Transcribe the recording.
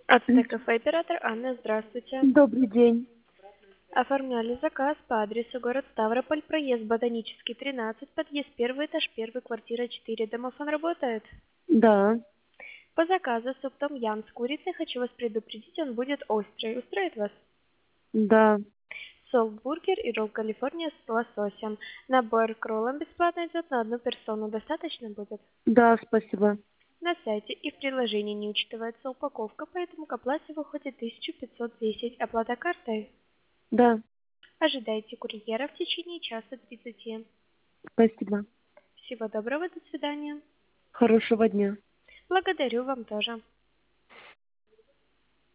Ацтекафе, оператор Анна, здравствуйте. Добрый день. Оформляли заказ по адресу город Ставрополь, проезд Ботанический, 13, подъезд 1, этаж 1, квартира 4. Домофон работает? Да, По заказу суп том-ям с курицей, хочу вас предупредить, он будет острый. Устроит вас? да, Солт-бургер и ролл Калифорния с лососем. Набор к роллам бесплатно идет на одну персону. Достаточно будет? да, спасибо. На сайте и в приложении не учитывается упаковка, поэтому к оплате выходит 1510. Оплата картой. Да, Ожидайте курьера в течение часа 30. спасибо. Всего доброго, до свидания. Хорошего дня. Благодарю вам тоже.